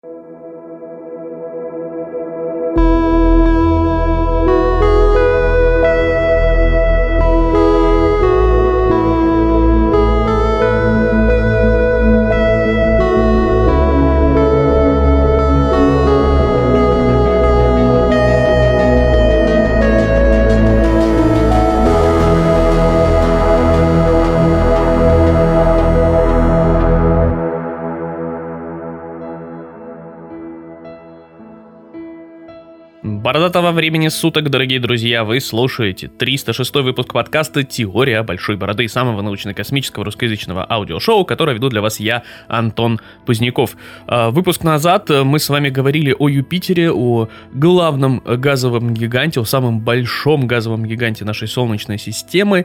Бородатого времени суток, дорогие друзья, вы слушаете 306 выпуск подкаста «Теория большой бороды», самого научно-космического русскоязычного аудиошоу, которое веду для вас я, Антон Поздняков. Выпуск назад мы с вами говорили о Юпитере, о главном газовом гиганте, о самом большом газовом гиганте нашей Солнечной системы.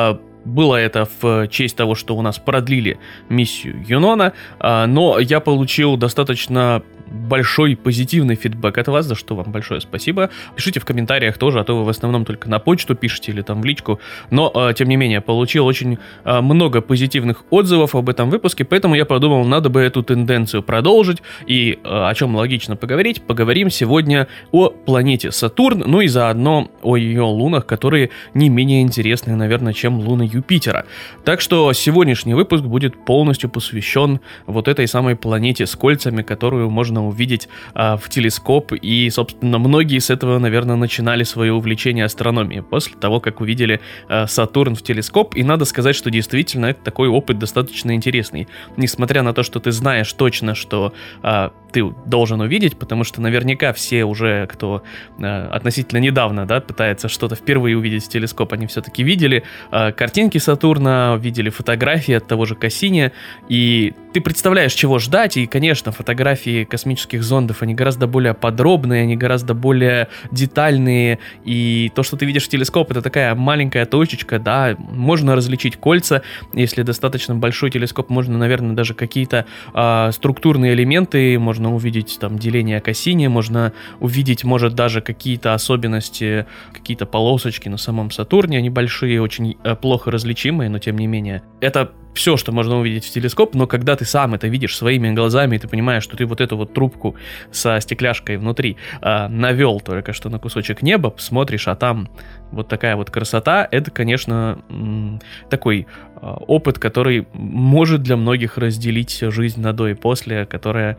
Было это в честь того, что у нас продлили миссию Юнона, но я получил достаточно большой позитивный фидбэк от вас, за что вам большое спасибо. Пишите в комментариях тоже, а то вы в основном только на почту пишете или там в личку, но тем не менее получил очень много позитивных отзывов об этом выпуске, поэтому я подумал, надо бы эту тенденцию продолжить и о чем логично поговорить. Поговорим сегодня о планете Сатурн, ну и заодно о ее лунах, которые не менее интересны, наверное, чем луны Юпитера. Так что сегодняшний выпуск будет полностью посвящен вот этой самой планете с кольцами, которую можно увидеть в телескоп, и, собственно, многие с этого, наверное, начинали свое увлечение астрономией после того, как увидели Сатурн в телескоп, и надо сказать, что действительно это такой опыт достаточно интересный, несмотря на то, что ты знаешь точно, что ты должен увидеть, потому что наверняка все уже, кто относительно недавно, да, пытается что-то впервые увидеть в телескоп, они все-таки видели картинки Сатурна, видели фотографии от того же Кассини, и ты представляешь, чего ждать, и, конечно, фотографии космических зондов, они гораздо более подробные, они гораздо более детальные, и то, что ты видишь в телескоп, это такая маленькая точечка, да, можно различить кольца, если достаточно большой телескоп, можно, наверное, даже какие-то структурные элементы, можно увидеть там деление Кассини, можно увидеть, может, даже какие-то особенности, какие-то полосочки на самом Сатурне, они большие, очень плохо различимые, но тем не менее, это все, что можно увидеть в телескоп, но когда ты сам это видишь своими глазами, и ты понимаешь, что ты вот эту вот трубку со стекляшкой внутри навел только что на кусочек неба, смотришь, а там вот такая вот красота, это, конечно, такой опыт, который может для многих разделить жизнь на до и после, которая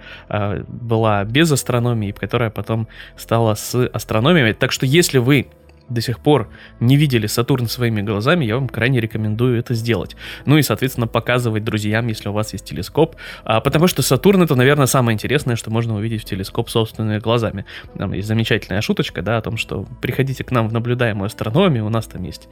была без астрономии, которая потом стала с астрономией. Так что если вы до сих пор не видели Сатурн своими глазами, я вам крайне рекомендую это сделать. Ну и, соответственно, показывать друзьям, если у вас есть телескоп, потому что Сатурн — это, наверное, самое интересное, что можно увидеть в телескоп собственными глазами. Там есть замечательная шуточка, да, о том, что приходите к нам в наблюдаемую астрономию, у нас там есть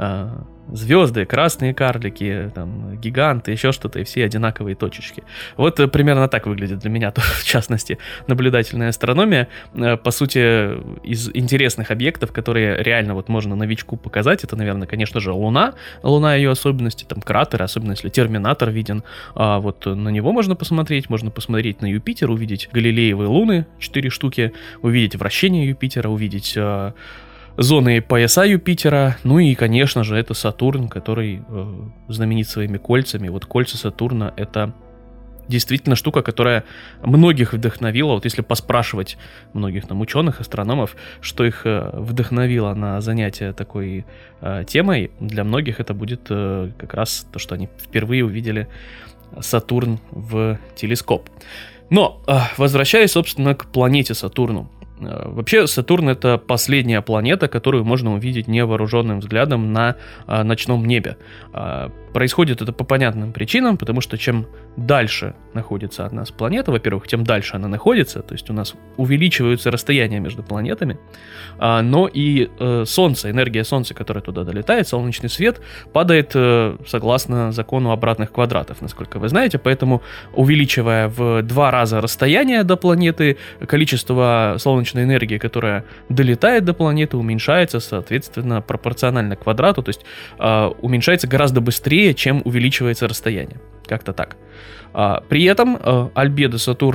звезды, красные карлики, там, гиганты, еще что-то, и все одинаковые точечки. Вот примерно так выглядит для меня, в частности, наблюдательная астрономия. По сути, из интересных объектов, которые реально вот можно новичку показать, это, наверное, конечно же, Луна и ее особенности, там, кратеры, особенно если Терминатор виден, вот на него можно посмотреть на Юпитер, увидеть Галилеевые луны, 4 штуки, увидеть вращение Юпитера, увидеть зоны и пояса Юпитера, ну и, конечно же, это Сатурн, который знаменит своими кольцами. Вот кольца Сатурна — это действительно штука, которая многих вдохновила. Вот если поспрашивать многих там ученых, астрономов, что их вдохновило на занятия такой темой, для многих это будет как раз то, что они впервые увидели Сатурн в телескоп. Но, возвращаясь, собственно, к планете Сатурну. Вообще, Сатурн — это последняя планета, которую можно увидеть невооруженным взглядом на ночном небе. Происходит это по понятным причинам, потому что чем дальше находится от нас планета, во-первых, тем дальше она находится, то есть у нас увеличиваются расстояния между планетами, но и Солнце, энергия Солнца, которая туда долетает, солнечный свет, падает согласно закону обратных квадратов, насколько вы знаете, поэтому, увеличивая в 2 раза расстояние до планеты, количество солнечной энергии, которая долетает до планеты, уменьшается, соответственно, пропорционально квадрату, то есть уменьшается гораздо быстрее, чем увеличивается расстояние. Как-то так. При этом альбедо Сатурна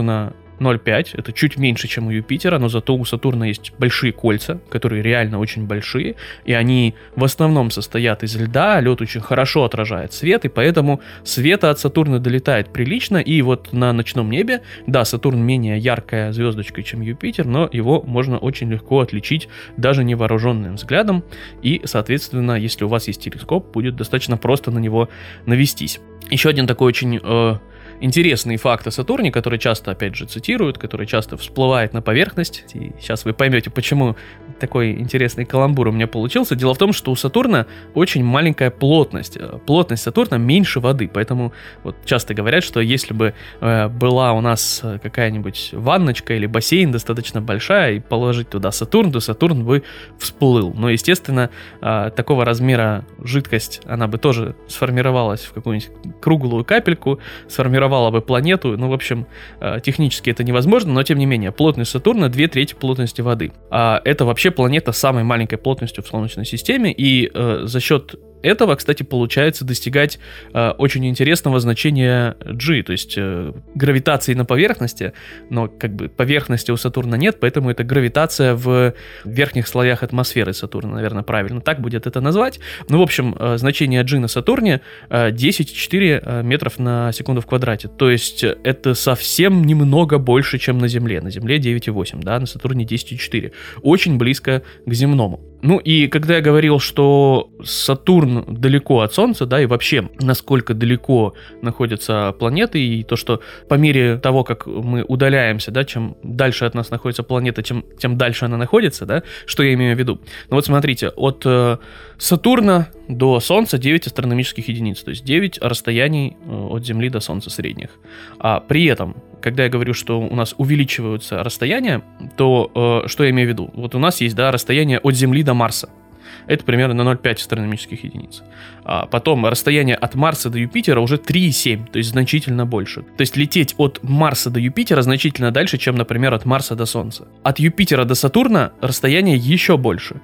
0,5, это чуть меньше, чем у Юпитера, но зато у Сатурна есть большие кольца, которые реально очень большие, и они в основном состоят из льда, лед очень хорошо отражает свет, и поэтому света от Сатурна долетает прилично, и вот на ночном небе, да, Сатурн менее яркая звездочка, чем Юпитер, но его можно очень легко отличить даже невооруженным взглядом, и, соответственно, если у вас есть телескоп, будет достаточно просто на него навестись. Еще один такой очень интересный факт о Сатурне, который часто, опять же, цитируют, который часто всплывает на поверхность. И сейчас вы поймете, почему такой интересный каламбур у меня получился. Дело в том, что у Сатурна очень маленькая плотность. Плотность Сатурна меньше воды, поэтому вот часто говорят, что если бы была у нас какая-нибудь ванночка или бассейн достаточно большая, и положить туда Сатурн, то Сатурн бы всплыл. Но, естественно, такого размера жидкость, она бы тоже сформировалась в какую-нибудь круглую капельку, сформировала бы планету. Ну, в общем, технически это невозможно, но тем не менее, плотность Сатурна 2/3 плотности воды. Это вообще планета с самой маленькой плотностью в Солнечной системе, и за счет этого, кстати, получается достигать очень интересного значения G, то есть гравитации на поверхности, но как бы поверхности у Сатурна нет, поэтому это гравитация в верхних слоях атмосферы Сатурна, наверное, правильно так будет это назвать. Ну, в общем, значение G на Сатурне 10,4 метров на секунду в квадрате, то есть это совсем немного больше, чем на Земле. На Земле 9,8, да, на Сатурне 10,4. Очень близко к земному. Ну и когда я говорил, что Сатурн далеко от Солнца, да, и вообще насколько далеко находятся планеты, и то, что по мере того, как мы удаляемся, да, чем дальше от нас находится планета, тем дальше она находится, да, что я имею в виду? Ну вот смотрите, от Сатурна до Солнца 9 астрономических единиц, то есть 9 расстояний от Земли до Солнца средних. А при этом, когда я говорю, что у нас увеличиваются расстояния, то что я имею в виду? Вот у нас есть, да, расстояние от Земли до Марса. Это примерно 0,5 астрономических единиц. А потом расстояние от Марса до Юпитера уже 3,7, то есть значительно больше. То есть лететь от Марса до Юпитера значительно дальше, чем, например, от Марса до Солнца. От Юпитера до Сатурна расстояние еще больше.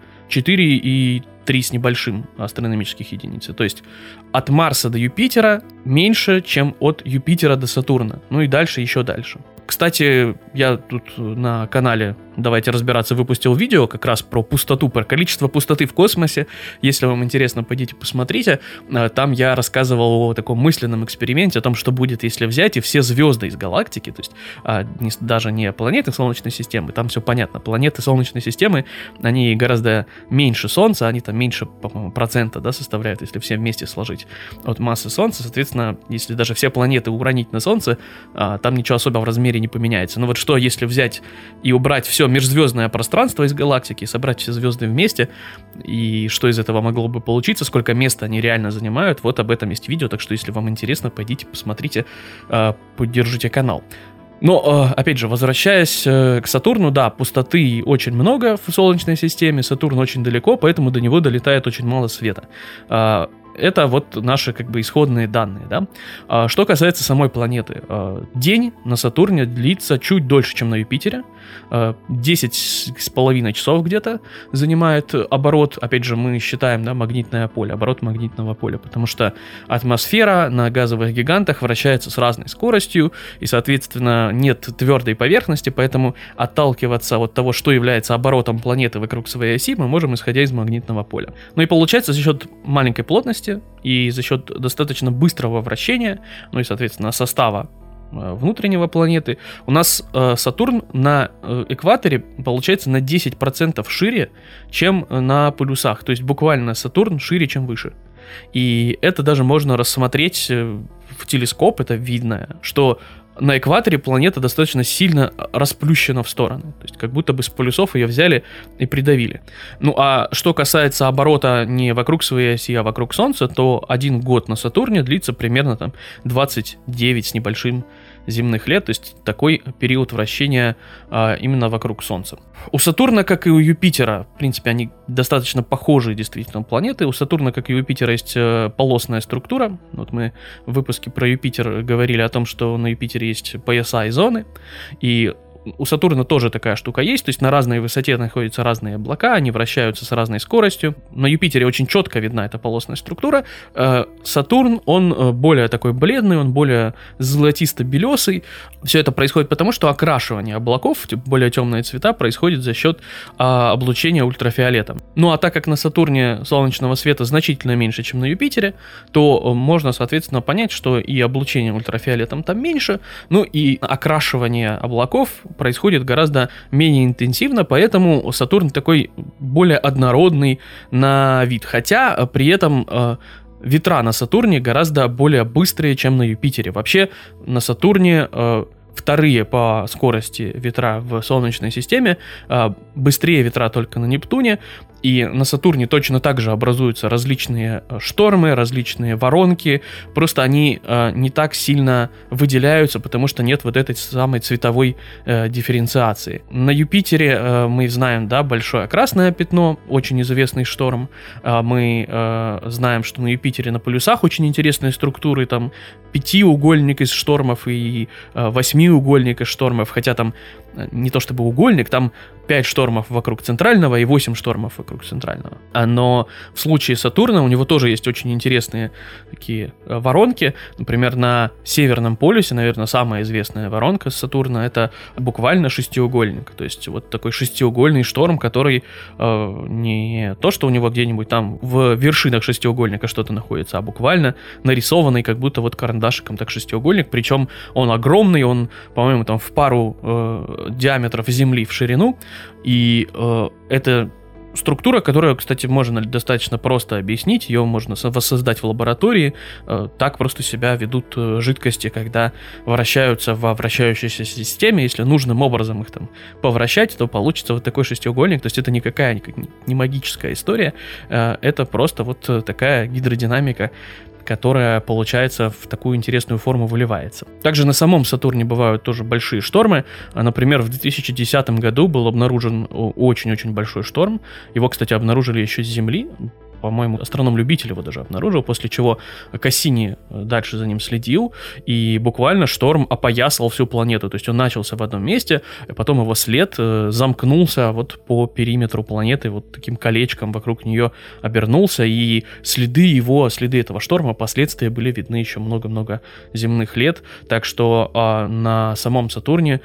4,3 с небольшим астрономических единиц. То есть от Марса до Юпитера меньше, чем от Юпитера до Сатурна. Ну и дальше, еще дальше. Кстати, я тут на канале «Давайте разбираться» выпустил видео как раз про пустоту, про количество пустоты в космосе. Если вам интересно, пойдите посмотрите. Там я рассказывал о таком мысленном эксперименте, о том, что будет, если взять и все звезды из галактики, то есть даже не планеты Солнечной системы, там все понятно. Планеты Солнечной системы, они гораздо меньше Солнца, они там меньше, по-моему, процента, да, составляют, если все вместе сложить от массы Солнца. Соответственно, если даже все планеты уронить на Солнце, там ничего особо в размере не поменяется. Но вот что, если взять и убрать все межзвездное пространство из галактики, собрать все звезды вместе, и что из этого могло бы получиться, сколько места они реально занимают, вот об этом есть видео, так что если вам интересно, пойдите, посмотрите, поддержите канал. Но, опять же, возвращаясь к Сатурну, да, пустоты очень много в Солнечной системе, Сатурн очень далеко, поэтому до него долетает очень мало света. Это вот наши как бы исходные данные, да. Что касается самой планеты, день на Сатурне длится чуть дольше, чем на Юпитере. 10,5 часов где-то занимает оборот, опять же, мы считаем, да, магнитное поле, оборот магнитного поля, потому что атмосфера на газовых гигантах вращается с разной скоростью, и, соответственно, нет твердой поверхности, поэтому отталкиваться от того, что является оборотом планеты вокруг своей оси, мы можем, исходя из магнитного поля. Ну и получается, за счет маленькой плотности и за счет достаточно быстрого вращения, ну и, соответственно, состава внутреннего планеты, у нас Сатурн на экваторе получается на 10% шире, чем на полюсах. То есть буквально Сатурн шире, чем выше. И это даже можно рассмотреть в телескоп, это видно, что на экваторе планета достаточно сильно расплющена в стороны. То есть как будто бы с полюсов ее взяли и придавили. Ну а что касается оборота не вокруг своей оси, а вокруг Солнца, то 1 год на Сатурне длится примерно там 29 с небольшим земных лет, то есть такой период вращения именно вокруг Солнца. У Сатурна, как и у Юпитера, в принципе, они достаточно похожие действительно планеты. У Сатурна, как и у Юпитера, есть полосная структура. Вот мы в выпуске про Юпитер говорили о том, что на Юпитере есть пояса и зоны, и у Сатурна тоже такая штука есть, то есть на разной высоте находятся разные облака, они вращаются с разной скоростью. На Юпитере очень четко видна эта полосная структура. Сатурн, он более такой бледный, он более золотисто-белесый. Все это происходит потому, что окрашивание облаков в более темные цвета происходит за счет облучения ультрафиолетом. Ну а так как на Сатурне солнечного света значительно меньше, чем на Юпитере, то можно, соответственно, понять, что и облучение ультрафиолетом там меньше, ну и окрашивание облаков происходит гораздо менее интенсивно, поэтому Сатурн такой более однородный на вид. Хотя при этом ветра на Сатурне гораздо более быстрые, чем на Юпитере. Вообще на Сатурне вторые по скорости ветра в Солнечной системе, быстрее ветра только на Нептуне, и на Сатурне точно так же образуются различные штормы, различные воронки, просто они не так сильно выделяются, потому что нет вот этой самой цветовой дифференциации. На Юпитере мы знаем, да, большое красное пятно, очень известный шторм. Мы знаем, что на Юпитере на полюсах очень интересные структуры, там пятиугольник из штормов и восьмиугольник из штормов, хотя там не то чтобы угольник, там 5 штормов вокруг центрального и 8 штормов вокруг центрального. Но в случае Сатурна у него тоже есть очень интересные такие воронки. Например, на Северном полюсе, наверное, самая известная воронка Сатурна — это буквально шестиугольник. То есть вот такой шестиугольный шторм, который не то, что у него где-нибудь там в вершинах шестиугольника что-то находится, а буквально нарисованный как будто вот карандашиком так шестиугольник. Причем он огромный, он, по-моему, там в пару диаметров Земли в ширину. И это структура, которую, кстати, можно достаточно просто объяснить, ее можно воссоздать в лаборатории. Так просто себя ведут жидкости, когда вращаются во вращающейся системе. Если нужным образом их там повращать, то получится вот такой шестиугольник. То есть это никакая не магическая история, это просто вот такая гидродинамика, которая, получается, в такую интересную форму выливается. Также на самом Сатурне бывают тоже большие штормы. Например, в 2010 году был обнаружен очень-очень большой шторм. Его, кстати, обнаружили еще с Земли. По-моему, астроном-любитель его даже обнаружил, после чего Кассини дальше за ним следил, и буквально шторм опоясал всю планету. То есть он начался в одном месте, а потом его след замкнулся вот по периметру планеты, вот таким колечком вокруг нее обернулся, и следы этого шторма, последствия были видны еще много-много земных лет. Так что на самом Сатурне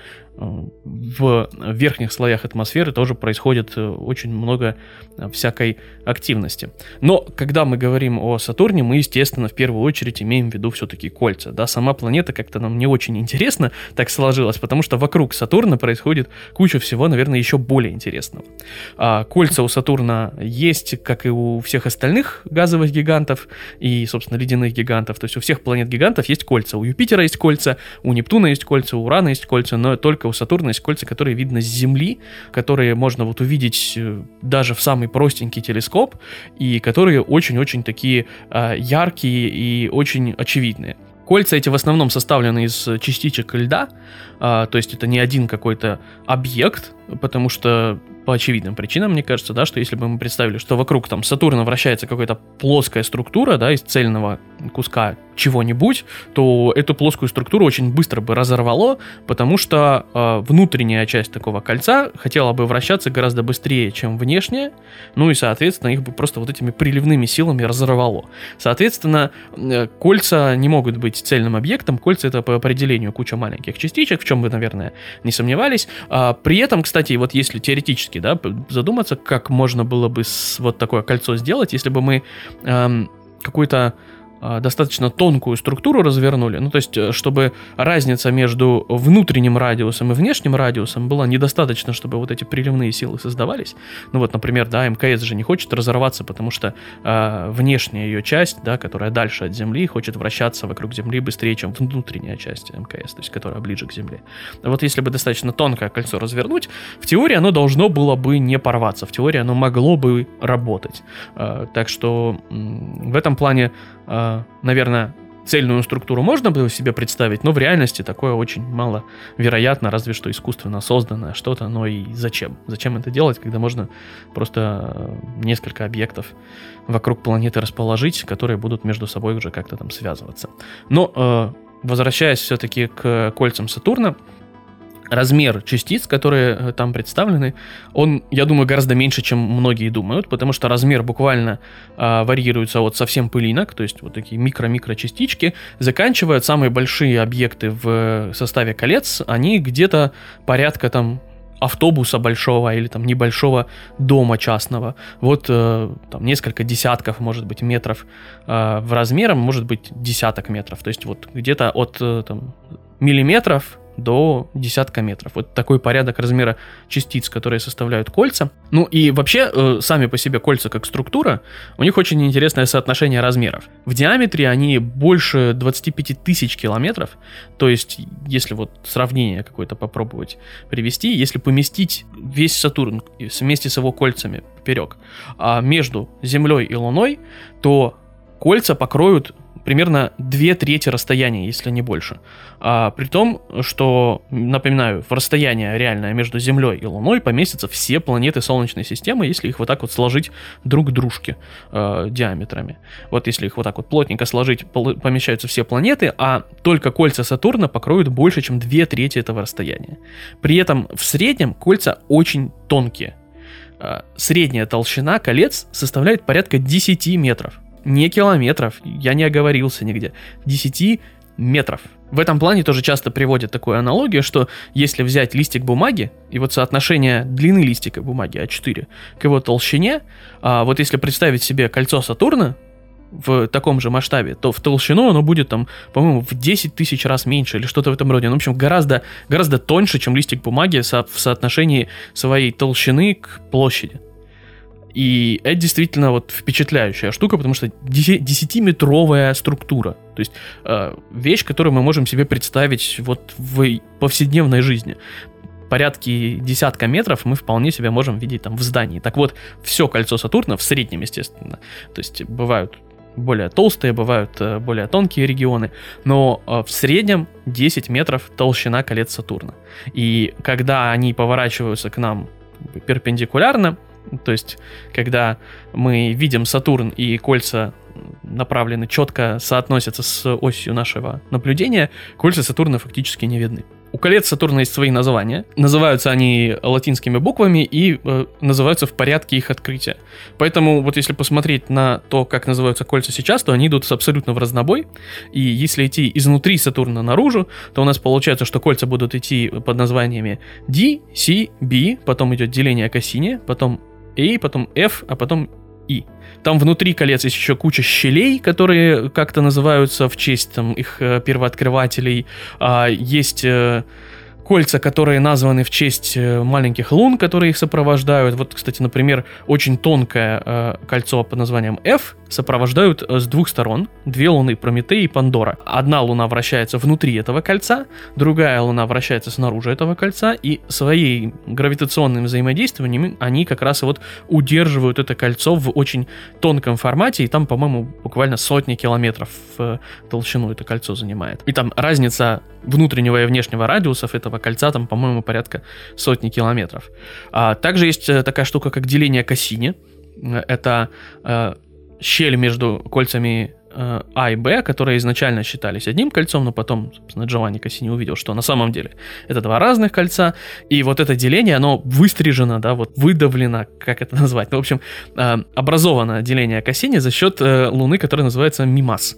в верхних слоях атмосферы тоже происходит очень много всякой активности. Но когда мы говорим о Сатурне, мы, естественно, в первую очередь имеем в виду все-таки кольца. Да, сама планета как-то нам не очень интересна, так сложилось, потому что вокруг Сатурна происходит куча всего, наверное, еще более интересного. Кольца у Сатурна есть, как и у всех остальных газовых гигантов и, собственно, ледяных гигантов. То есть у всех планет-гигантов есть кольца. У Юпитера есть кольца, у Нептуна есть кольца, у Урана есть кольца, но только у Сатурна есть кольца, которые видно с Земли, которые можно вот увидеть даже в самый простенький телескоп, и которые очень-очень такие яркие и очень очевидные. Кольца эти в основном составлены из частичек льда, то есть это не один какой-то объект, потому что по очевидным причинам, мне кажется, да, что если бы мы представили, что вокруг там Сатурна вращается какая-то плоская структура, да, из цельного куска чего-нибудь, то эту плоскую структуру очень быстро бы разорвало, потому что внутренняя часть такого кольца хотела бы вращаться гораздо быстрее, чем внешняя, ну и, соответственно, их бы просто вот этими приливными силами разорвало. Соответственно, кольца не могут быть цельным объектом, кольца — это по определению куча маленьких частичек, в чем вы, наверное, не сомневались. При этом, кстати, вот если теоретически, да, задуматься, как можно было бы вот такое кольцо сделать, если бы мы какую-то достаточно тонкую структуру развернули, ну то есть чтобы разница между внутренним радиусом и внешним радиусом была недостаточно, чтобы вот эти приливные силы создавались. Ну вот, например, да, МКС же не хочет разорваться, потому что внешняя ее часть, да, которая дальше от Земли, хочет вращаться вокруг Земли быстрее, чем внутренняя часть МКС, то есть которая ближе к Земле. Вот если бы достаточно тонкое кольцо развернуть, в теории оно должно было бы не порваться, в теории оно могло бы работать. Так что в этом плане, наверное, цельную структуру можно было себе представить, но в реальности такое очень маловероятно, разве что искусственно созданное что-то, но и зачем? Зачем это делать, когда можно просто несколько объектов вокруг планеты расположить, которые будут между собой уже как-то там связываться. Но, возвращаясь все-таки к кольцам Сатурна, размер частиц, которые там представлены, он, я думаю, гораздо меньше, чем многие думают, потому что размер буквально варьируется от совсем пылинок, то есть вот такие микро-микро-частички, заканчивая самые большие объекты в составе колец, они где-то порядка там автобуса большого или там небольшого дома частного. Вот там несколько десятков, может быть, метров в размером, может быть, десяток метров. То есть вот где-то от там, миллиметров до десятка метров. Вот такой порядок размера частиц, которые составляют кольца. Ну и вообще, сами по себе кольца как структура, у них очень интересное соотношение размеров. В диаметре они больше 25 тысяч километров, то есть, если вот сравнение какое-то попробовать привести, если поместить весь Сатурн вместе с его кольцами поперек между Землей и Луной, то кольца покроют примерно 2/3 расстояния, если не больше. При том, что, напоминаю, в расстояние реальное между Землей и Луной поместятся все планеты Солнечной системы, если их вот так вот сложить друг к дружке диаметрами. Вот если их вот так вот плотненько сложить, помещаются все планеты, а только кольца Сатурна покроют больше, чем 2/3 этого расстояния. При этом в среднем кольца очень тонкие. Средняя толщина колец составляет порядка 10 метров. Не километров, я не оговорился нигде, 10 метров. В этом плане тоже часто приводят такую аналогию, что если взять листик бумаги, и вот соотношение длины листика бумаги А4 к его толщине, вот если представить себе кольцо Сатурна в таком же масштабе, то в толщину оно будет там, по-моему, в 10 тысяч раз меньше или что-то в этом роде. Ну, в общем, гораздо, гораздо тоньше, чем листик бумаги в соотношении своей толщины к площади. И это действительно вот впечатляющая штука, потому что 10-метровая структура. То есть вещь, которую мы можем себе представить вот в повседневной жизни. Порядки десятка метров мы вполне себе можем видеть там в здании. Так вот, все кольцо Сатурна в среднем, естественно. То есть бывают более толстые, бывают более тонкие регионы, но в среднем 10 метров толщина колец Сатурна. И когда они поворачиваются к нам перпендикулярно, то есть, когда мы видим Сатурн и кольца направлены четко соотносятся с осью нашего наблюдения, кольца Сатурна фактически не видны. У колец Сатурна есть свои названия. Называются они латинскими буквами и называются в порядке их открытия. Поэтому вот если посмотреть на то, как называются кольца сейчас, то они идут абсолютно в разнобой. И если идти изнутри Сатурна наружу, то у нас получается, что кольца будут идти под названиями D, C, B, потом идет деление Кассини, потом A, потом F, а потом I. Там внутри колец есть еще куча щелей, которые как-то называются в честь там, их первооткрывателей. Есть кольца, которые названы в честь маленьких лун, которые их сопровождают. Вот, кстати, например, очень тонкое кольцо под названием F сопровождают с двух сторон. Две луны, Прометей и Пандора. Одна луна вращается внутри этого кольца, другая луна вращается снаружи этого кольца, и своим гравитационным взаимодействием они как раз и вот удерживают это кольцо в очень тонком формате, и там, по-моему, буквально сотни километров в толщину это кольцо занимает. И там разница внутреннего и внешнего радиусов этого кольца, там, по-моему, порядка сотни километров. Также есть такая штука, как деление Кассини. Это щель между кольцами А и Б, которые изначально считались одним кольцом, но потом, собственно, Джованни Кассини увидел, что на самом деле это два разных кольца, и вот это деление, оно выстрижено, да, вот выдавлено, как это назвать, ну, в общем, образовано деление Кассини за счет Луны, которая называется Мимас,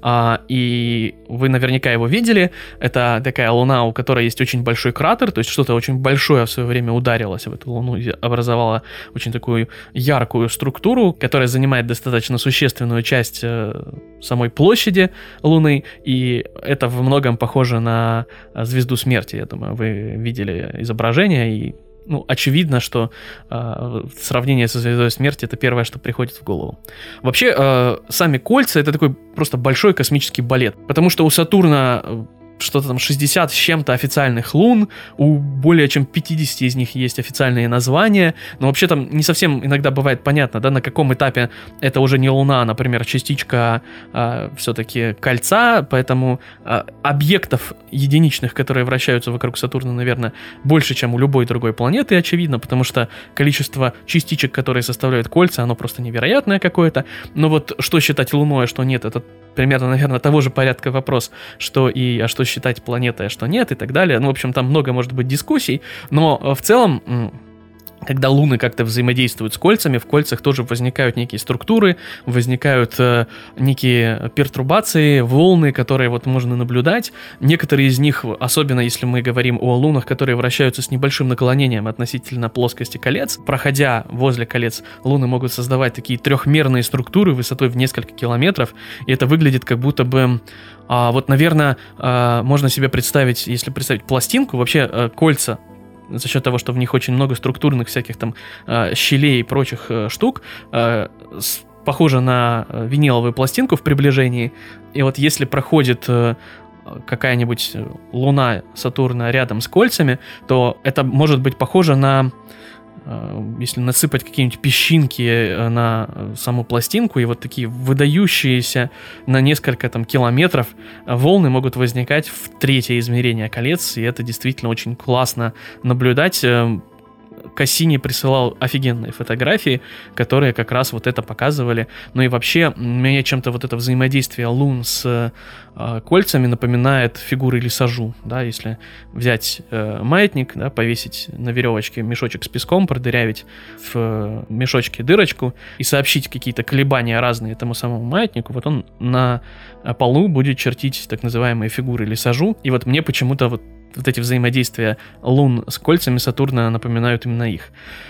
и вы наверняка его видели, это такая Луна, у которой есть очень большой кратер, то есть что-то очень большое в свое время ударилось в эту Луну и образовало очень такую яркую структуру, которая занимает достаточно существенную часть самой площади Луны, и это во многом похоже на звезду смерти, я думаю, вы видели изображение, и очевидно, что сравнение со звездой смерти — это первое, что приходит в голову. Вообще, сами кольца — это такой просто большой космический балет, потому что у Сатурна что-то там 60 с чем-то официальных лун, у более чем 50 из них есть официальные названия, но вообще там не совсем иногда бывает понятно, да, на каком этапе это уже не Луна, а, например, частичка все-таки кольца, поэтому объектов единичных, которые вращаются вокруг Сатурна, наверное, больше, чем у любой другой планеты, очевидно, потому что количество частичек, которые составляют кольца, оно просто невероятное какое-то, но вот что считать Луной, а что нет, это примерно, наверное, того же порядка вопрос, что и что что считать планетой, а что нет и так далее. Ну, в общем, там много может быть дискуссий, но в целом, когда луны как-то взаимодействуют с кольцами, в кольцах тоже возникают некие структуры, возникают некие пертурбации, волны, которые вот можно наблюдать. Некоторые из них, особенно если мы говорим о лунах, которые вращаются с небольшим наклонением относительно плоскости колец, проходя возле колец, луны могут создавать такие трехмерные структуры высотой в несколько километров, и это выглядит как будто бы... вот, наверное, можно себе представить, если представить пластинку, вообще кольца, за счет того, что в них очень много структурных всяких там щелей и прочих штук, похоже на виниловую пластинку в приближении. И вот если проходит какая-нибудь луна Сатурна рядом с кольцами, то это может быть похоже на... Если насыпать какие-нибудь песчинки на саму пластинку, и вот такие выдающиеся на несколько там километров волны могут возникать в третье измерение колец, и это действительно очень классно наблюдать. Кассини присылал офигенные фотографии, которые как раз вот это показывали. Ну и вообще, мне чем-то вот это взаимодействие лун с кольцами напоминает фигуры Лисажу, да, если взять маятник, да, повесить на веревочке мешочек с песком, продырявить в мешочке дырочку и сообщить какие-то колебания разные этому самому маятнику, вот он на полу будет чертить так называемые фигуры Лисажу. И вот мне почему-то вот эти взаимодействия лун с кольцами Сатурна напоминают именно их.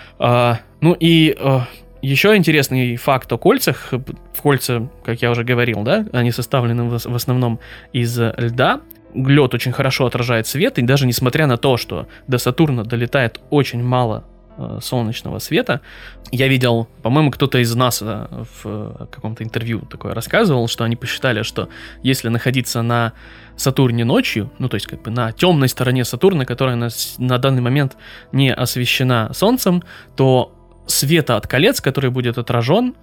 Ну и еще интересный факт о кольцах. Кольца, как я уже говорил, да, они составлены в основном из льда. Лед очень хорошо отражает свет, и даже несмотря на то, что до Сатурна долетает очень мало солнечного света. Я видел, по-моему, кто-то из НАСА в каком-то интервью такое рассказывал, что они посчитали, что если находиться на Сатурне ночью, ну то есть как бы на темной стороне Сатурна, которая на данный момент не освещена Солнцем, то света от колец, который будет отражен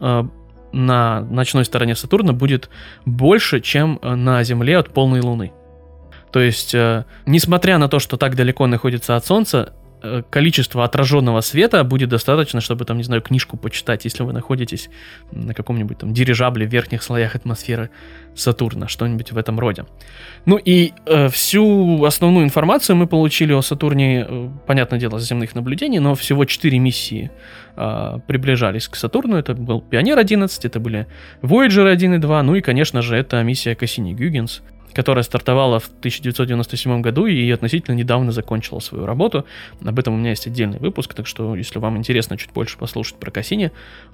на ночной стороне Сатурна, будет больше, чем на Земле от полной Луны. То есть, несмотря на то, что так далеко находится от Солнца, количество отраженного света будет достаточно, чтобы, там, не знаю, книжку почитать, если вы находитесь на каком-нибудь там дирижабле в верхних слоях атмосферы Сатурна, что-нибудь в этом роде. Ну и всю основную информацию мы получили о Сатурне, понятное дело, с земных наблюдений, но всего 4 миссии приближались к Сатурну. Это был Пионер-11, это были Voyager 1 и 2, ну и, конечно же, это миссия Кассини-Гюгенс, которая стартовала в 1997 году и относительно недавно закончила свою работу. Об этом у меня есть отдельный выпуск, так что, если вам интересно чуть больше послушать про Кассини,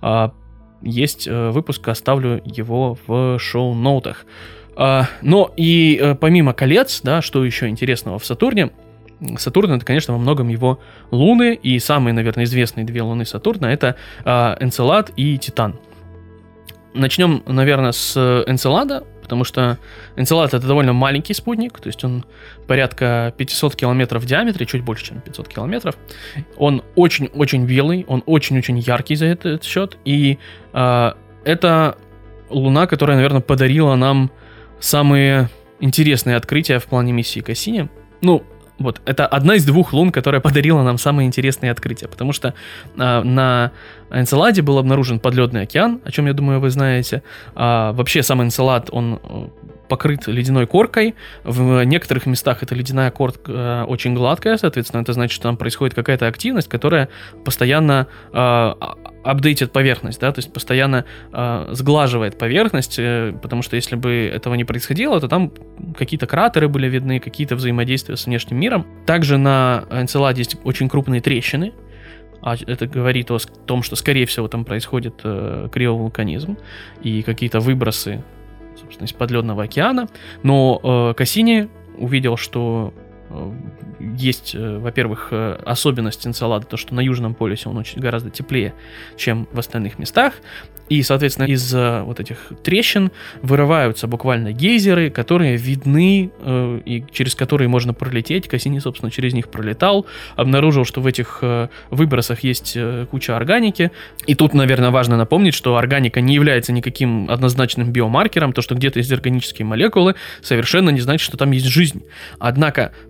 есть выпуск, оставлю его в шоу-ноутах. Но и помимо колец, да, что еще интересного в Сатурне? Сатурн — это, конечно, во многом его луны, и самые, наверное, известные 2 луны Сатурна — это Энцелад и Титан. Начнем, наверное, с Энцелада, потому что Энцелад — это довольно маленький спутник, то есть он порядка 500 километров в диаметре, чуть больше, чем 500 километров. Он очень-очень белый, он очень-очень яркий за этот счет, и это луна, которая, наверное, подарила нам самые интересные открытия в плане миссии Кассини. Ну, вот, это одна из 2 лун, которая подарила нам самые интересные открытия, потому что на Энцеладе был обнаружен подледный океан, о чем, я думаю, вы знаете. Вообще, сам Энцелад, он покрыт ледяной коркой. В некоторых местах эта ледяная корка очень гладкая, соответственно, это значит, что там происходит какая-то активность, которая постоянно апдейтит поверхность, да, то есть постоянно сглаживает поверхность, потому что если бы этого не происходило, то там какие-то кратеры были видны, какие-то взаимодействия с внешним миром. Также на Энцеладе есть очень крупные трещины. Это говорит о том, что, скорее всего, там происходит криовулканизм и какие-то выбросы, собственно, из подледного океана. Но Кассини увидел, что есть, во-первых, особенность Энцелада, то, что на Южном полюсе он очень гораздо теплее, чем в остальных местах. И, соответственно, из вот этих трещин вырываются буквально гейзеры, которые видны и через которые можно пролететь. Кассини, собственно, через них пролетал, обнаружил, что в этих выбросах есть куча органики. И тут, наверное, важно напомнить, что органика не является никаким однозначным биомаркером. То, что где-то есть органические молекулы, совершенно не значит, что там есть жизнь. Однако,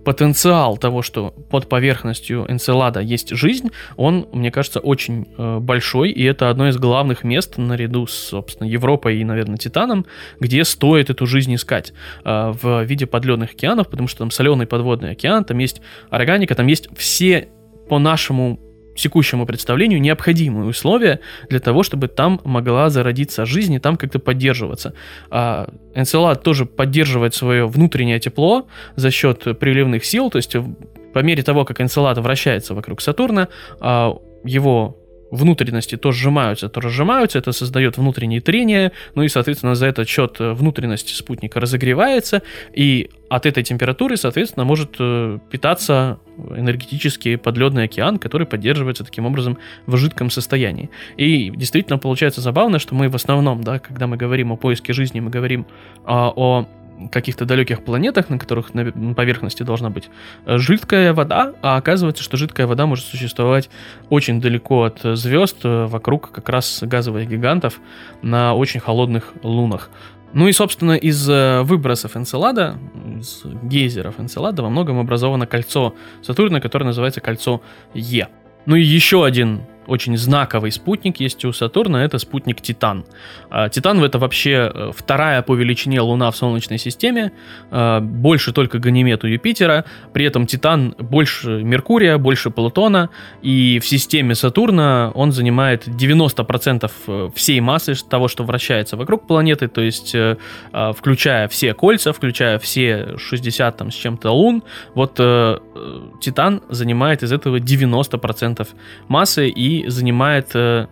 потенциал того, что под поверхностью Энцелада есть жизнь, он, мне кажется, очень большой, и это одно из главных мест наряду с, собственно, Европой и, наверное, Титаном, где стоит эту жизнь искать в виде подледных океанов, потому что там соленый подводный океан, там есть органика, там есть все, по нашему текущему представлению, необходимые условия для того, чтобы там могла зародиться жизнь и там как-то поддерживаться. Энцелад тоже поддерживает свое внутреннее тепло за счет приливных сил, то есть по мере того, как Энцелад вращается вокруг Сатурна, его внутренности то сжимаются, то разжимаются, это создает внутреннее трение, ну и, соответственно, за этот счет внутренность спутника разогревается, и от этой температуры, соответственно, может питаться энергетический подледный океан, который поддерживается таким образом в жидком состоянии. И действительно получается забавно, что мы в основном, да, когда мы говорим о поиске жизни, мы говорим о каких-то далеких планетах, на которых на поверхности должна быть жидкая вода, а оказывается, что жидкая вода может существовать очень далеко от звезд, вокруг как раз газовых гигантов на очень холодных лунах. Ну и, собственно, из выбросов Энцелада, из гейзеров Энцелада во многом образовано кольцо Сатурна, которое называется кольцо Е. Ну и еще один очень знаковый спутник есть у Сатурна, это спутник Титан. Титан — это вообще вторая по величине Луна в Солнечной системе, больше только Ганимед у Юпитера, при этом Титан больше Меркурия, больше Плутона, и в системе Сатурна он занимает 90% всей массы того, что вращается вокруг планеты, то есть включая все кольца, включая все 60 там с чем-то лун, вот Титан занимает из этого 90% массы и занимает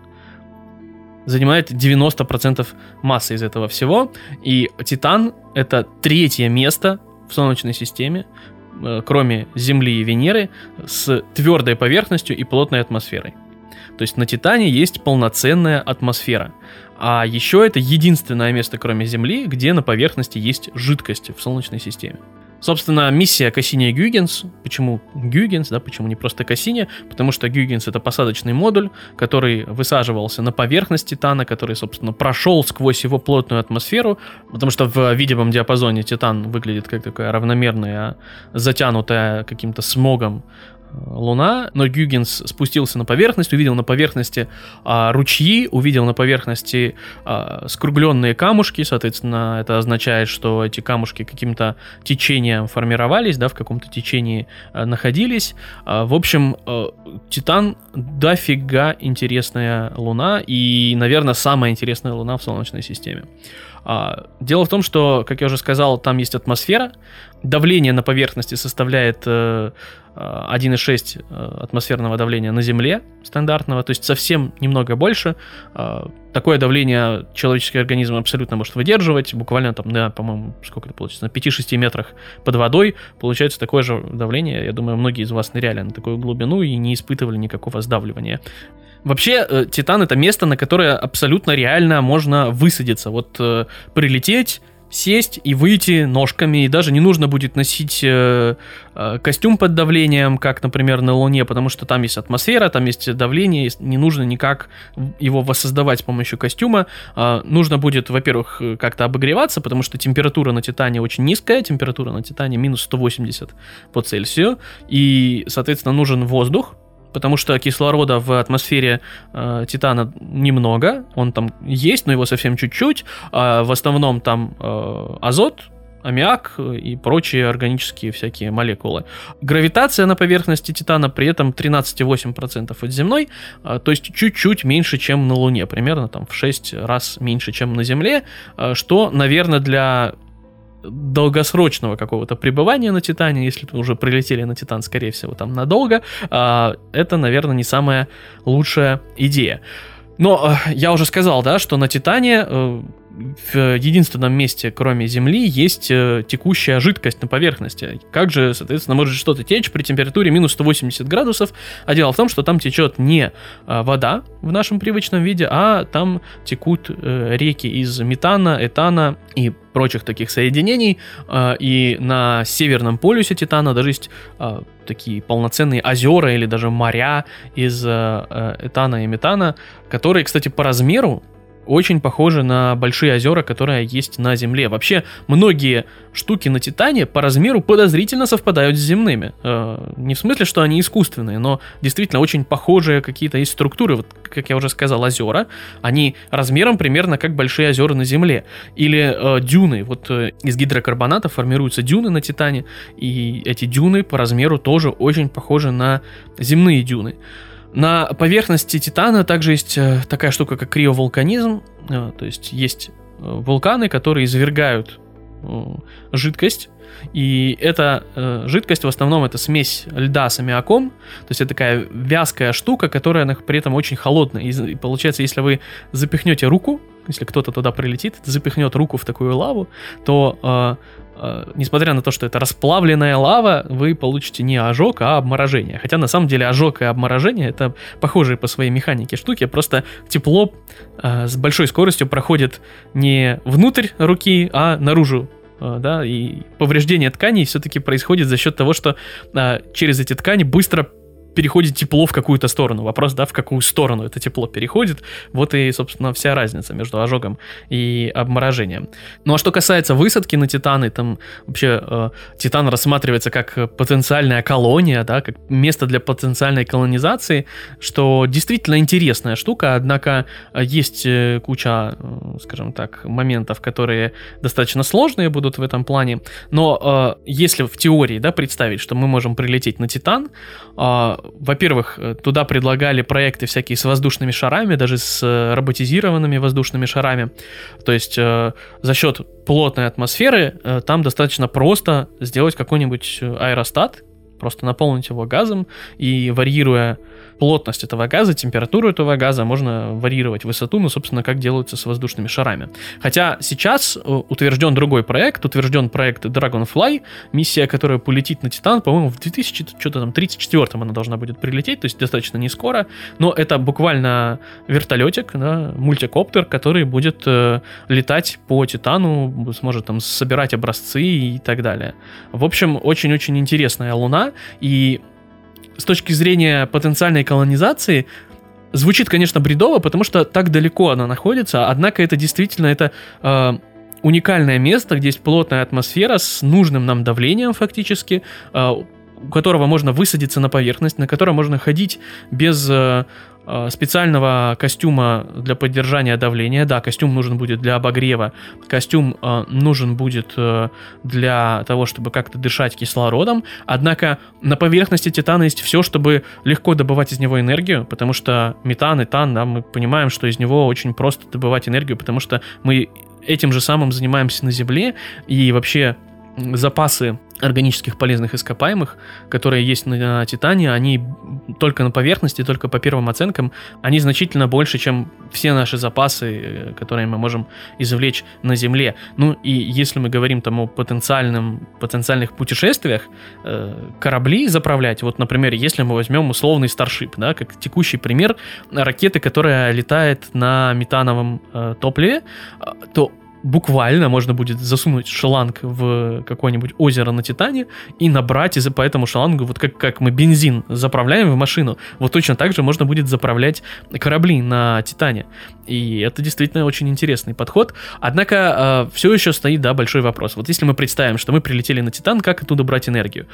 90% массы из этого всего. И Титан — это третье место в Солнечной системе, кроме Земли и Венеры, с твердой поверхностью и плотной атмосферой. То есть на Титане есть полноценная атмосфера. А еще это единственное место, кроме Земли, где на поверхности есть жидкость в Солнечной системе. Собственно, миссия Кассини-Гюйгенс. Почему Гюйгенс, да, почему не просто Кассини? Потому что Гюйгенс — это посадочный модуль, который высаживался на поверхность Титана, который, собственно, прошел сквозь его плотную атмосферу, потому что в видимом диапазоне Титан выглядит как такая равномерная, затянутая каким-то смогом Луна, но Гюйгенс спустился на поверхность, увидел на поверхности ручьи, увидел на поверхности скругленные камушки, соответственно, это означает, что эти камушки каким-то течением формировались, да, в каком-то течении находились. В общем, Титан дофига интересная Луна и, наверное, самая интересная Луна в Солнечной системе. Дело в том, что, как я уже сказал, там есть атмосфера, давление на поверхности составляет 1,6 атмосферного давления на Земле стандартного, то есть совсем немного больше. Такое давление человеческий организм абсолютно может выдерживать, буквально там, да, по-моему, сколько это получится, на 5-6 метрах под водой получается такое же давление. Я думаю, многие из вас ныряли на такую глубину и не испытывали никакого сдавливания. Вообще, Титан — это место, на которое абсолютно реально можно высадиться. Вот прилететь, сесть и выйти ножками, и даже не нужно будет носить костюм под давлением, как, например, на Луне, потому что там есть атмосфера, там есть давление, не нужно никак его воссоздавать с помощью костюма. Нужно будет, во-первых, как-то обогреваться, потому что температура на Титане очень низкая, температура на Титане минус 180 по Цельсию, и, соответственно, нужен воздух, потому что кислорода в атмосфере Титана немного, он там есть, но его совсем чуть-чуть, в основном там азот, аммиак и прочие органические всякие молекулы. Гравитация на поверхности Титана при этом 13,8% от земной, то есть чуть-чуть меньше, чем на Луне, примерно там в 6 раз меньше, чем на Земле, что, наверное, для долгосрочного какого-то пребывания на Титане, если вы уже прилетели на Титан, скорее всего, там надолго, это, наверное, не самая лучшая идея. Но я уже сказал, да, что на Титане в единственном месте, кроме Земли, есть текущая жидкость на поверхности. Как же, соответственно, может что-то течь при температуре минус 180 градусов? А дело в том, что там течет не вода в нашем привычном виде, а там текут реки из метана, этана и прочих таких соединений. И на северном полюсе Титана даже есть такие полноценные озера или даже моря из этана и метана, которые, кстати, по размеру очень похожи на большие озера, которые есть на Земле. Вообще, многие штуки на Титане по размеру подозрительно совпадают с земными. Не в смысле, что они искусственные, но действительно очень похожие какие-то есть структуры. Вот, как я уже сказал, озера, они размером примерно как большие озера на Земле. Или дюны. Вот из гидрокарбоната формируются дюны на Титане, и эти дюны по размеру тоже очень похожи на земные дюны. На поверхности Титана также есть такая штука, как криовулканизм, то есть есть вулканы, которые извергают жидкость, и эта жидкость в основном это смесь льда с аммиаком, то есть это такая вязкая штука, которая при этом очень холодная, и получается, если вы запихнете руку, если кто-то туда прилетит, запихнет руку в такую лаву, то несмотря на то, что это расплавленная лава, вы получите не ожог, а обморожение. Хотя на самом деле ожог и обморожение это похожие по своей механике штуки, просто тепло с большой скоростью проходит не внутрь руки, а наружу. Да, и повреждение тканей все-таки происходит за счет того, что через эти ткани быстро переходит тепло в какую-то сторону. Вопрос, да, в какую сторону это тепло переходит. Вот и, собственно, вся разница между ожогом и обморожением. Ну, а что касается высадки на Титаны, там вообще Титан рассматривается как потенциальная колония, да, как место для потенциальной колонизации, что действительно интересная штука, однако есть куча, скажем так, моментов, которые достаточно сложные будут в этом плане, но если в теории, да, представить, что мы можем прилететь на Титан, во-первых, туда предлагали проекты всякие с воздушными шарами, даже с роботизированными воздушными шарами. То есть за счет плотной атмосферы там достаточно просто сделать какой-нибудь аэростат, просто наполнить его газом, и варьируя плотность этого газа, температуру этого газа, можно варьировать высоту, ну, собственно, как делается с воздушными шарами. Хотя сейчас утвержден другой проект, утвержден проект Dragonfly, миссия, которая полетит на Титан, по-моему, в 2034 она должна будет прилететь, то есть достаточно не скоро, но это буквально вертолетик, да, мультикоптер, который будет летать по Титану, сможет там собирать образцы и так далее. В общем, очень-очень интересная Луна, и с точки зрения потенциальной колонизации звучит, конечно, бредово, потому что так далеко она находится, однако это действительно уникальное место, где есть плотная атмосфера с нужным нам давлением фактически, у которого можно высадиться на поверхность, на котором можно ходить без специального костюма для поддержания давления. Да, костюм нужен будет для обогрева, костюм нужен будет для того, чтобы как-то дышать кислородом, однако на поверхности Титана есть все, чтобы легко добывать из него энергию, потому что метан, этан, да, мы понимаем, что из него очень просто добывать энергию, потому что мы этим же самым занимаемся на Земле, и вообще запасы органических полезных ископаемых, которые есть на Титане, они только на поверхности, только по первым оценкам, они значительно больше, чем все наши запасы, которые мы можем извлечь на Земле. Ну и если мы говорим там о потенциальных путешествиях, корабли заправлять, вот, например, если мы возьмем условный Starship, да, как текущий пример ракеты, которая летает на метановом топливе, то буквально можно будет засунуть шланг в какое-нибудь озеро на Титане и набрать, и по этому шлангу, вот как мы бензин заправляем в машину, вот точно так же можно будет заправлять корабли на Титане. И это действительно очень интересный подход. Однако все еще стоит, да, большой вопрос. Вот если мы представим, что мы прилетели на Титан, как оттуда брать энергию?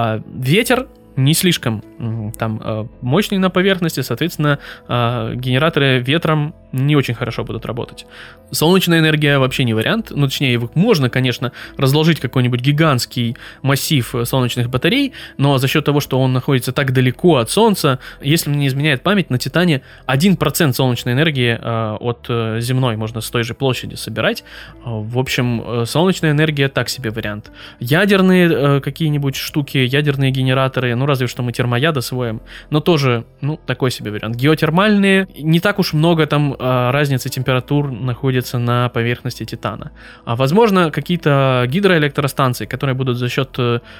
Ветер не слишком там мощный на поверхности, соответственно, генераторы ветром не очень хорошо будут работать. Солнечная энергия вообще не вариант, ну, точнее, можно, конечно, разложить какой-нибудь гигантский массив солнечных батарей, но за счет того, что он находится так далеко от Солнца, если мне не изменяет память, на Титане 1% солнечной энергии от земной можно с той же площади собирать. В общем, солнечная энергия так себе вариант. Ядерные какие-нибудь штуки, ядерные генераторы, ну, разве что мы термояд освоим, но тоже, ну, такой себе вариант. Геотермальные, не так уж много там разницы температур находится на поверхности Титана. Возможно, какие-то гидроэлектростанции, которые будут за счет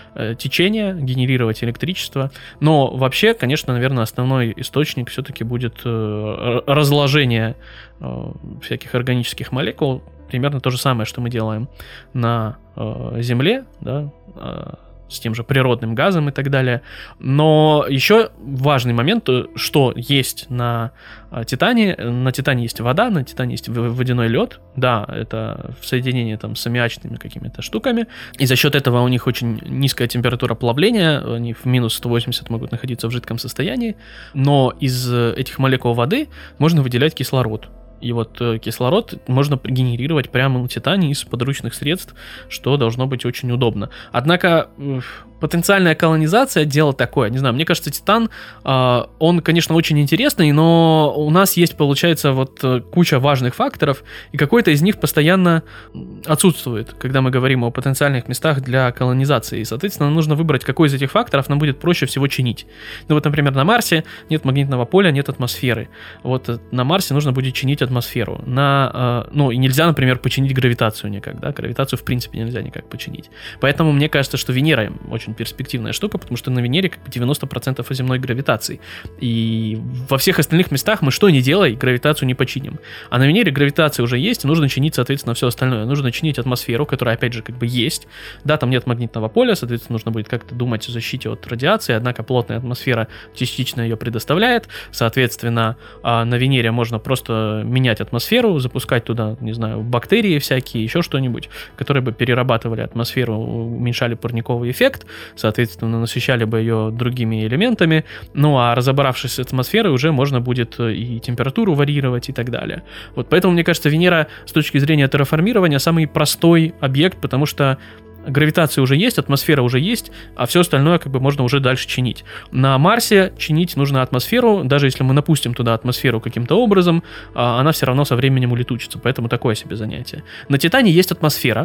течения генерировать электричество, но вообще, конечно, наверное, основной источник все-таки будет разложение всяких органических молекул, примерно то же самое, что мы делаем на Земле, да, с тем же природным газом и так далее. Но еще важный момент, что есть на Титане. На Титане есть вода, на Титане есть водяной лед. Да, это в соединении там с аммиачными какими-то штуками. И за счет этого у них очень низкая температура плавления. Они в минус 180 могут находиться в жидком состоянии. Но из этих молекул воды можно выделять кислород. И вот кислород можно генерировать прямо на Титане из подручных средств, что должно быть очень удобно. Однако потенциальная колонизация — дело такое. Не знаю, мне кажется, Титан, он, конечно, очень интересный, но у нас есть, получается, вот куча важных факторов, и какой-то из них постоянно отсутствует, когда мы говорим о потенциальных местах для колонизации. И, соответственно, нужно выбрать, какой из этих факторов нам будет проще всего чинить. Ну вот, например, на Марсе нет магнитного поля, нет атмосферы. Вот на Марсе нужно будет чинить атмосферу. Ну, и нельзя, например, починить гравитацию никак, да? Гравитацию, в принципе, нельзя никак починить. Поэтому мне кажется, что Венера очень перспективная штука, потому что на Венере как бы 90% земной гравитации. И во всех остальных местах мы что ни делай, гравитацию не починим. А на Венере гравитация уже есть, и нужно чинить, соответственно, все остальное. Нужно чинить атмосферу, которая, опять же, как бы есть. Да, там нет магнитного поля, соответственно, нужно будет как-то думать о защите от радиации, однако плотная атмосфера частично ее предоставляет. Соответственно, на Венере можно просто менять атмосферу, запускать туда, не знаю, бактерии всякие, еще что-нибудь, которые бы перерабатывали атмосферу, уменьшали парниковый эффект, соответственно, насыщали бы ее другими элементами. Ну, а разобравшись с атмосферой, уже можно будет и температуру варьировать и так далее. Вот поэтому, мне кажется, Венера с точки зрения терраформирования самый простой объект, потому что гравитация уже есть, атмосфера уже есть, а все остальное как бы можно уже дальше чинить. На Марсе чинить нужно атмосферу, даже если мы напустим туда атмосферу каким-то образом, она все равно со временем улетучится, поэтому такое себе занятие. На Титане есть атмосфера.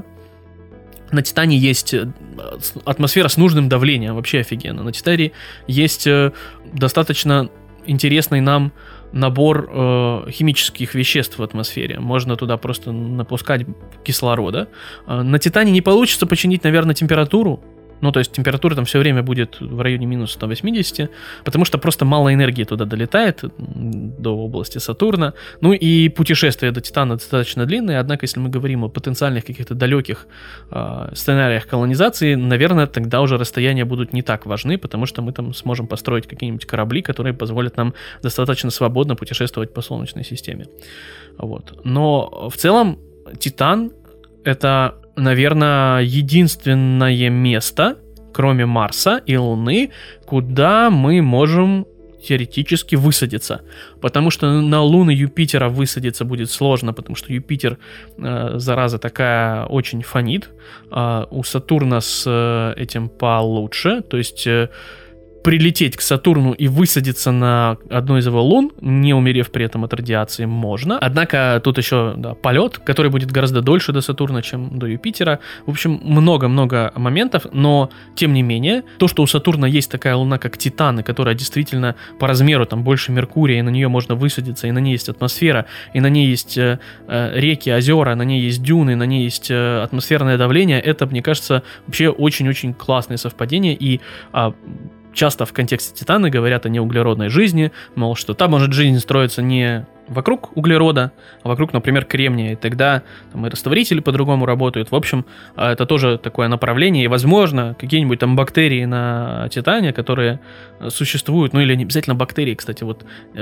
На Титане есть атмосфера с нужным давлением, вообще офигенно. На Титане есть достаточно интересный нам набор химических веществ в атмосфере. Можно туда просто напускать кислорода. На Титане не получится починить, наверное, температуру. Ну, то есть температура там все время будет в районе минус 180, потому что просто мало энергии туда долетает, до области Сатурна. Ну и путешествие до Титана достаточно длинное, однако если мы говорим о потенциальных каких-то далеких сценариях колонизации, наверное, тогда уже расстояния будут не так важны, потому что мы там сможем построить какие-нибудь корабли, которые позволят нам достаточно свободно путешествовать по Солнечной системе. Вот. Но в целом Титан — это, наверное, единственное место, кроме Марса и Луны, куда мы можем теоретически высадиться. Потому что на луны Юпитера высадиться будет сложно, потому что Юпитер, зараза такая, очень фонит. У Сатурна с этим получше. То есть прилететь к Сатурну и высадиться на одной из его лун, не умерев при этом от радиации, можно. Однако тут еще полет, который будет гораздо дольше до Сатурна, чем до Юпитера. В общем, много-много моментов, но тем не менее, то, что у Сатурна есть такая луна, как Титан, которая действительно по размеру там больше Меркурия, и на нее можно высадиться, и на ней есть атмосфера, и на ней есть реки, озера, на ней есть дюны, на ней есть атмосферное давление, это, мне кажется, вообще очень-очень классное совпадение, и часто в контексте Титана говорят о неуглеродной жизни, мол, что там может жизнь строиться не вокруг углерода, а вокруг, например, кремния, и тогда там и растворители по-другому работают. В общем, это тоже такое направление, и, возможно, какие-нибудь там бактерии на Титане, которые существуют, ну или не обязательно бактерии, кстати, вот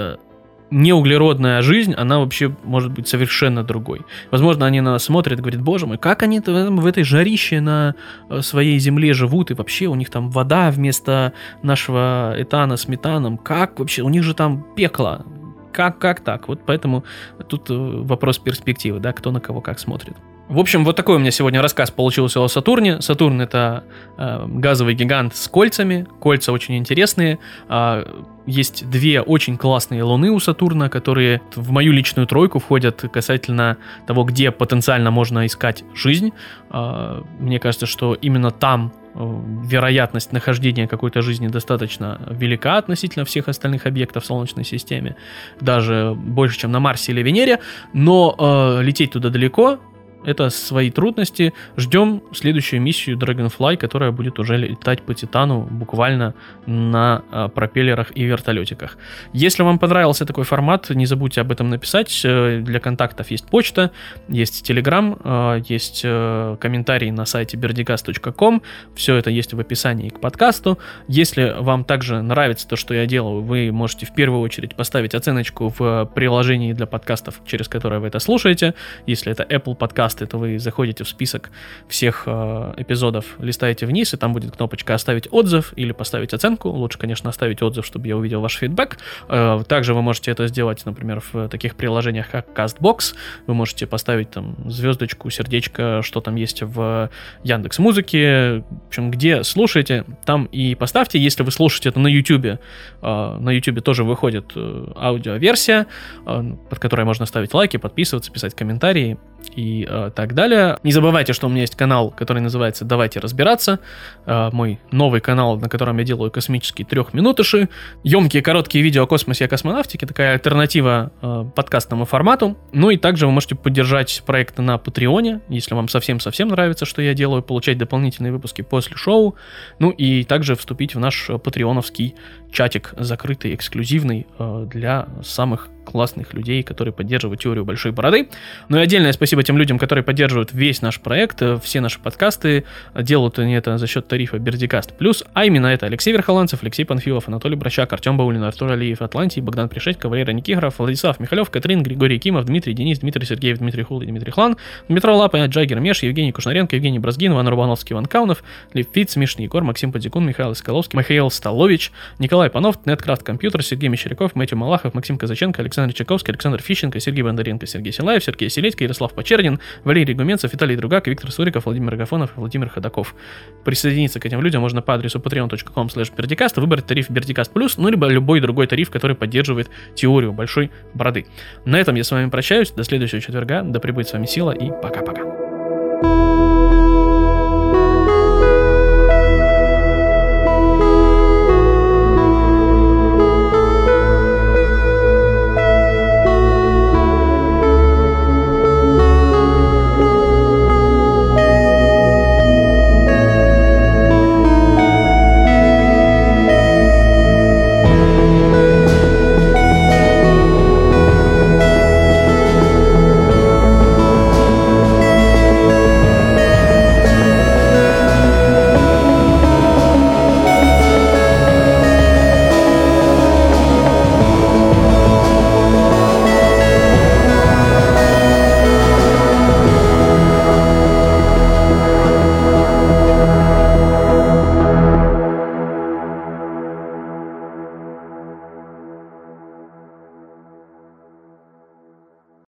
неуглеродная жизнь, она вообще может быть совершенно другой. Возможно, они на нас смотрят и говорят: боже мой, как они в этой жарище на своей земле живут, и вообще у них там вода вместо нашего этана с метаном, как вообще, у них же там пекло, как так? Вот поэтому тут вопрос перспективы, да, кто на кого как смотрит. В общем, вот такой у меня сегодня рассказ получился о Сатурне. Сатурн — это газовый гигант с кольцами. Кольца очень интересные. Есть две очень классные луны у Сатурна, которые в мою личную тройку входят касательно того, где потенциально можно искать жизнь. Мне кажется, что именно там вероятность нахождения какой-то жизни достаточно велика относительно всех остальных объектов в Солнечной системе. Даже больше, чем на Марсе или Венере. Но лететь туда далеко. это свои трудности. Ждем следующую миссию Dragonfly, которая будет уже летать по Титану буквально на пропеллерах и вертолетиках. Если вам понравился такой формат, не забудьте об этом написать. Для контактов есть почта, есть Telegram, есть комментарии на сайте birdicast.com. Все это есть в описании к подкасту. Если вам также нравится то, что я делаю, вы можете в первую очередь поставить оценочку в приложении для подкастов, через которое вы это слушаете. Если это Apple подкасты, то вы заходите в список всех эпизодов, листаете вниз, и там будет кнопочка «Оставить отзыв» или «Поставить оценку». Лучше, конечно, оставить отзыв, чтобы я увидел ваш фидбэк. Также вы можете это сделать, например, в таких приложениях, как CastBox. Вы можете поставить там звездочку, сердечко, что там есть в Яндекс.Музыке. В общем, где слушаете, там и поставьте. Если вы слушаете это на YouTube, на YouTube тоже выходит аудиоверсия, под которой можно ставить лайки, подписываться, писать комментарии и так далее. Не забывайте, что у меня есть канал, который называется «Давайте разбираться». Мой новый канал, на котором я делаю космические 3-минутыши. Емкие, короткие видео о космосе и космонавтике. Такая альтернатива подкастному формату. Ну и также вы можете поддержать проект на Патреоне, если вам совсем-совсем нравится, что я делаю, получать дополнительные выпуски после шоу. Ну и также вступить в наш патреоновский чатик, закрытый, эксклюзивный для самых классных людей, которые поддерживают теорию большой бороды. Ну и отдельное спасибо тем людям, которые поддерживают весь наш проект, все наши подкасты. Делают они это за счет тарифа Бердикаст Плюс, а именно это Алексей Верхоланцев, Алексей Панфилов, Анатолий Брачак, Артем Баулин, Артур Алиев, Атлантий, Богдан Пришедько, Валерий Никифоров, Владислав Михалев, Катрин, Григорий Кимов, Дмитрий Денис, Дмитрий Сергеев, Дмитрий Хул и Дмитрий Хлан, Дмитро Лапа, Джагер Меш, Евгений Кушнаренко, Евгений Бразгин, Иван Рубановский, Иван Каунов, Лев Фиц, Мишин Егор, Максим Подзикун, Михаил Исколовский, Михаил Столович, Николай Панов, Неткрафт Компьютер, Сергей Мещеряков, Мэтью Малахов, Максим Казаченко, Александр Чаковский, Александр Фищенко, Сергей Бондаренко, Сергей Силаев, Сергей Селедько, Ярослав Почернин, Валерий Гуменцев, Виталий Другак, Виктор Суриков, Владимир Агафонов и Владимир Ходаков. Присоединиться к этим людям можно по адресу patreon.com/Бердикаст, выбрать тариф Бердикаст Плюс, ну либо любой другой тариф, который поддерживает теорию большой бороды. На этом я с вами прощаюсь, до следующего четверга, да пребудет с вами сила и пока-пока.